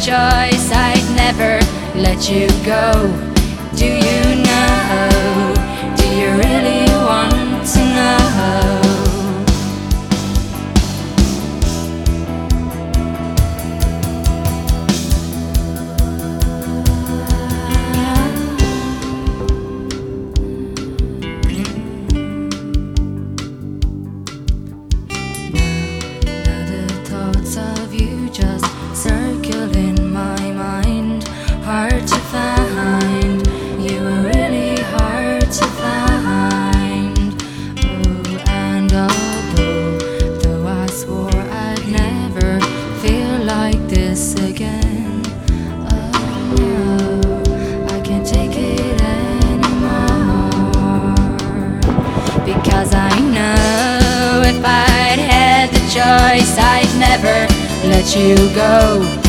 choice, I'd never let you go. Do you know? Do you really want to know? Of you just circle in my mind, hard to find. You were really hard to find. Oh, and though I swore I'd never feel like this again, oh no, I can't take it anymore. Because I know if I'd had the choice, I'd never let you go.